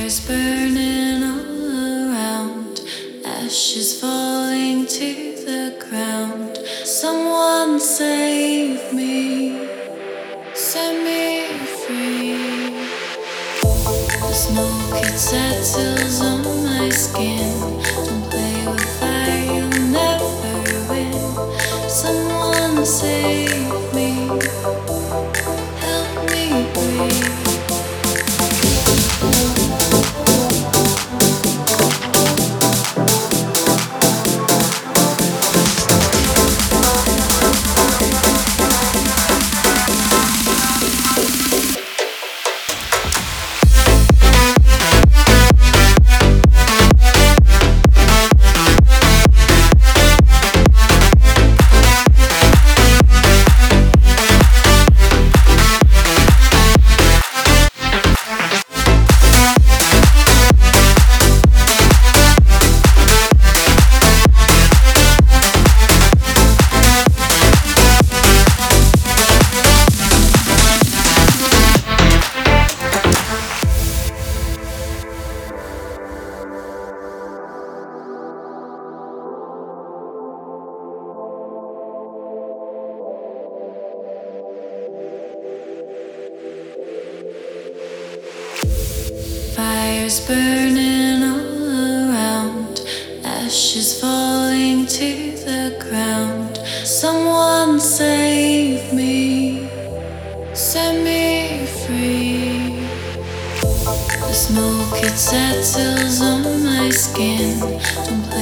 Fires burning all around, ashes falling to the ground. Someone save me, set me free. The smoke, it settles on my skin. Don't play with fire, you'll never win. Someone save me, help me breathe. Fires burning all around, ashes falling to the ground. Someone save me, set me free. The smoke, it settles on my skin. Don't